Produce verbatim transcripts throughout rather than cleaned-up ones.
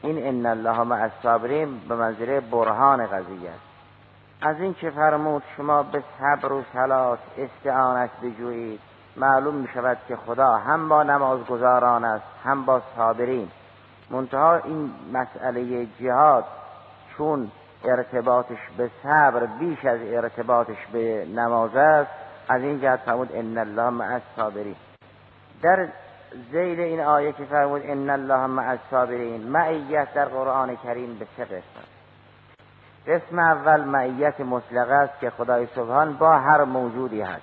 این ان الله مع الصابرین به منزله برهان قضیه است. از این که فرمود شما به صبر و صلات استعانت بجویید، معلوم می شود که خدا هم با نمازگزاران است هم با صابرین. منتها این مسئله جهاد چون ارتباطش به صبر بیش از ارتباطش به نماز است، از این جهت فرمود ان الله مع الصابرین. در ذیل این آیه که فرمود ان الله مع الصابرین، معیت در قرآن کریم به سه قسم. قسم اول معیت مطلقه است که خدای سبحان با هر موجودی هست.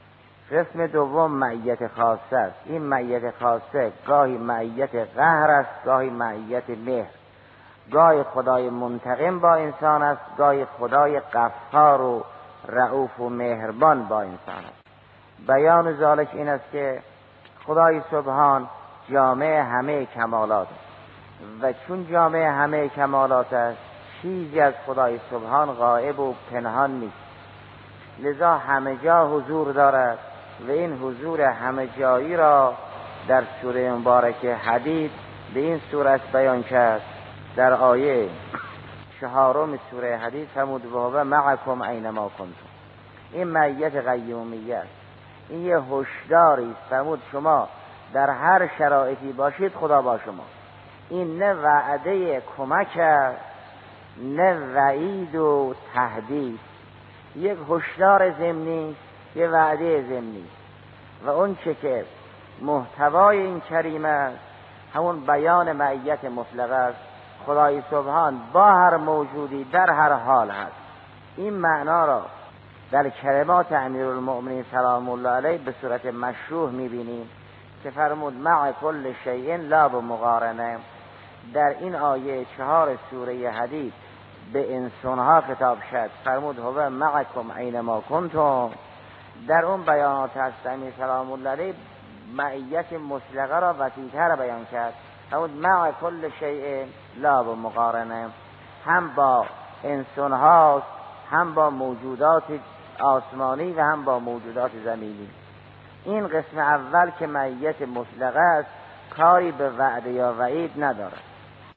قسم دوم معیت خاصه است. این معیت خاصه گاهی معیت قهر است، گاهی معیت مهر. گاهی خدای منتقم با انسان است، گاهی خدای غفار و رؤوف و مهربان با انسان است. بیان ذالک این است که خدای سبحان جامع همه کمالات است و چون جامع همه کمالات است چیزی از خدای سبحان غائب و پنهان نیست، لذا همه جا حضور دارد و این حضور همه جایی را در سوره مبارکه حدید به این صورت بیان کرد. در آیه چهارم سوره حدید فرمود و هو معکم اینما کنتم. این معیت قیومیه است. این یه هشداری است. فرمود شما در هر شرایطی باشید خدا با شما. این نه وعده کمک است نه وعید و تهدید، یک هشدار ضمنی، یک وعده ضمنی. و اون چه که محتوای این کریمه است همون بیان معیت مطلقه است. خدای سبحان با هر موجودی در هر حال هست. این معنا را در کلمات امیرالمؤمنین سلام الله علیه به صورت مشروح میبینیم که فرمود مع کل شیء لا بمقارنه. در این آیه چهار سوره حدید به انسانها خطاب شد، فرمود هو معکم اینما کنتم. در اون بیانات هست امیر سلام الله علیه معیت مطلقه را وسیع‌تر بیان کرد، فرمود مع کل شیء لا بمقارنه، هم با انسان هاست هم با موجودات آسمانی و هم با موجودات زمینی. این قسم اول که معیت مطلقه است کاری به وعده یا وعید ندارد.